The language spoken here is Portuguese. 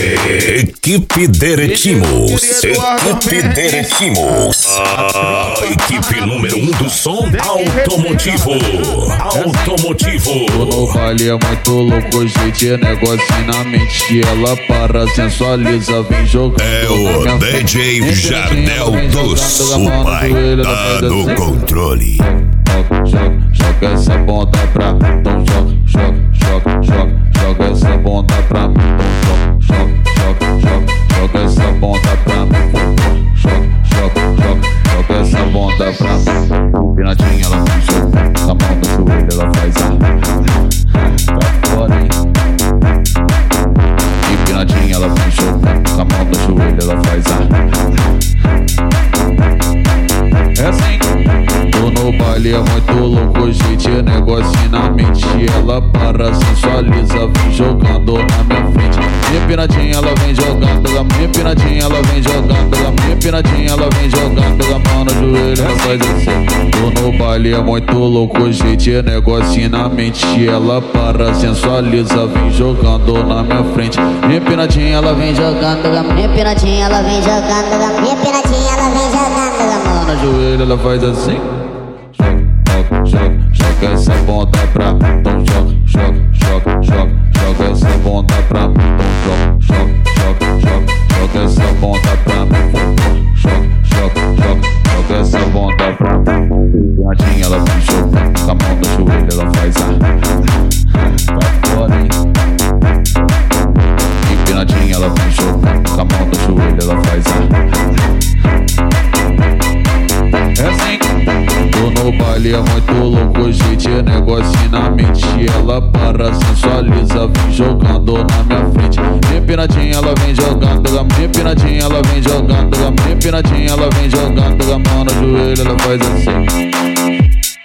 Equipe Deretimos. Equipe Deretimos. A equipe número 1 do som automotivo. Automotivo. Tô no baile é muito louco, gente, é negócio na mente. Ela para, sensualiza, vem jogando. É o DJ Jardel dos, o pai tá no controle. Joga essa bunda pra mim, então joga essa bunda pra mim, então joga essa bunda pra mim, joga essa bunda pra mim. Pinadinha, ela vem jogando, com a mão no joelho ela faz pra fora, hein. Empinadinha, ela vem jogando, com a mão no joelho ela faz é assim. Tô no baile é muito louco, gente, é negócio na mente. Ela para, sensualiza, vem jogando na minha frente. Empinadinha, ela vem jogando, empinadinha, ela vem jogando, empinadinha, ela vem jogando, com a mão no joelho, ela faz assim. Tô no baile é muito louco, gente, é negócio na mente. Ela para, sensualiza, vem jogando na minha frente. Empinadinha, ela vem jogando, empinadinha, ela vem jogando, empinadinha, ela vem jogando, com a mão no joelho, ela faz assim. Joga essa bunda pra mim, então joga essa bunda pra mim, então joga essa bunda pra mim, joga essa bunda pra mim. Empinadinha, ela vem jogando, com a mão no joelho ela faz pra fora, hein. Empinadinha, ela vem jogando, com a mão no joelho ela faz é assim. Tô no baile é muito louco, gente, é negócio na mente. Ela para, sensualiza, vem jogando na minha frente. Empinadinha, ela vem jogando, empinadinha, ela vem jogando, empinadinha, ela vem jogando, com a mão no joelho ela faz assim.